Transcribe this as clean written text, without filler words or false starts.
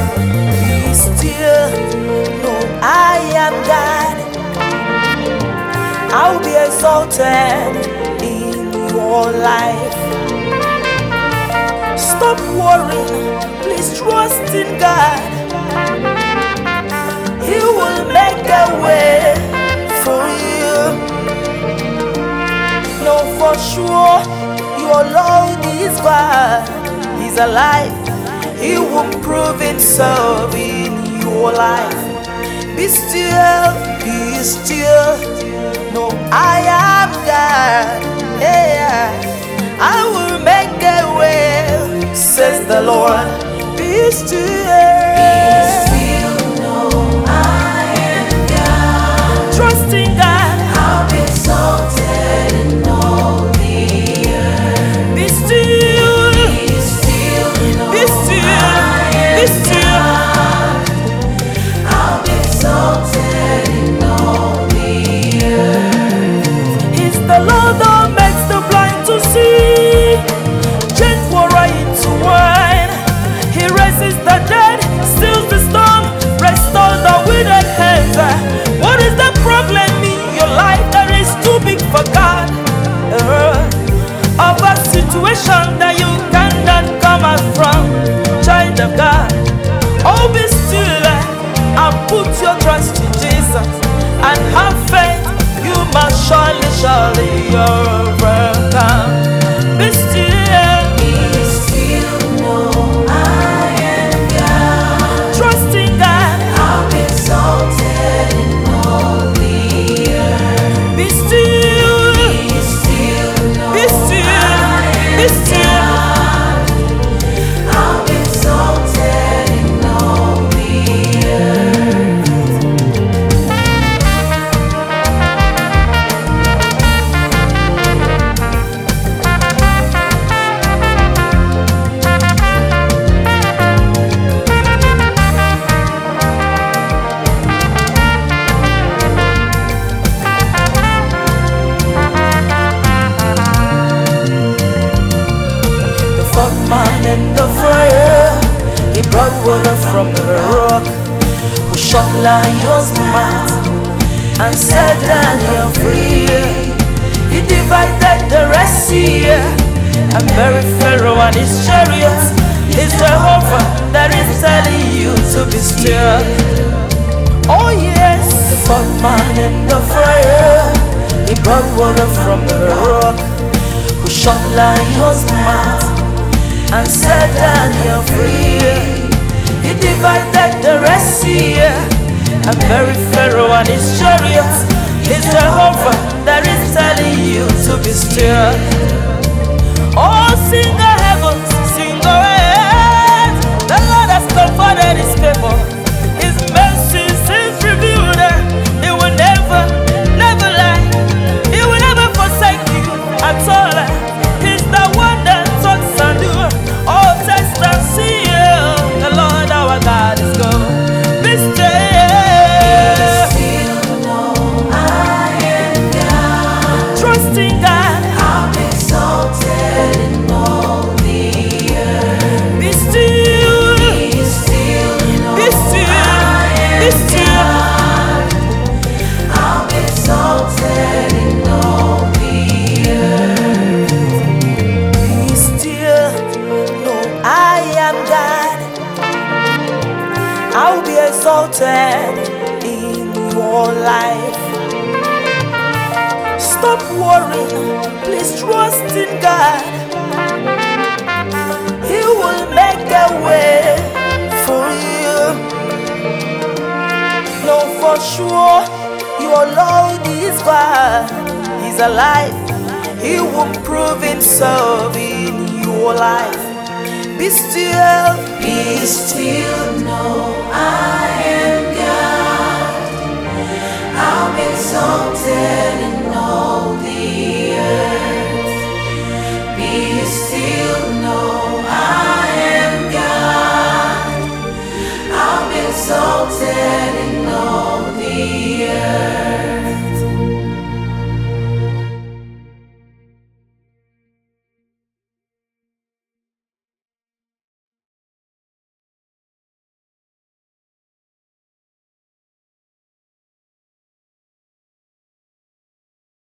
Be still, know I am God. I'll be exalted in your life. Stop worrying, please trust in God. He will make a way for you. Know for sure your Lord is God. He's alive. He will prove himself in your life. Be still, be still. No, I am God. Yeah, I will make a way, says the Lord. Be still. Be still, know I am God. Trust in God. I'll be exalted in all the earth. Be still. Be still, know Be still. I am Be still. God. I'll be exalted in all the earth. He's the Lord that makes the blind to see, change water into wine. He raises the dead, stills the storm, restores the withered hands. What is the problem in your life that is too big for God? Of a situation that you cannot come out from, child of God. Oh, be still and put your trust in Jesus and have faith. You must surely overcome. Be still. Be still, know I am God. Trust in God. I'll be exalted in all the earth. Be still. Be still, know Be still. I am Be still. God. I'll be exalted in all the earth. The fourth man in the fire, he brought water from the rock, who shot lions mouth and set Daniel free. He divided the Red Sea and buried Pharaoh and his chariots. It's Jehovah that is telling you to be still. Oh yes, the fourth man in the fire, he brought water from the rock, who shot lions mouth and set Daniel free. He divided the Red Sea and buried Pharaoh and his chariots. It's Jehovah that is telling you to be still. Oh, sing the heavens, sing the earth. The Lord has comforted his people. His mercies is revealed. He will never, never lie. He will never forsake you at all. He's the one that talks and do. Oh, taste and see, the Lord our God is good. Be still. Still, know I am God. Trust in God. I'll be exalted in all the earth. Be still. Be still, know Be still. I am Be still. God. I'll be exalted in all the earth. Be still, know I am God. I'll be exalted in your life. Stop worrying, please trust in God. He will make a way for you. Know for sure your Lord is God. He's alive. He will prove himself in your life. Be still. Be still, know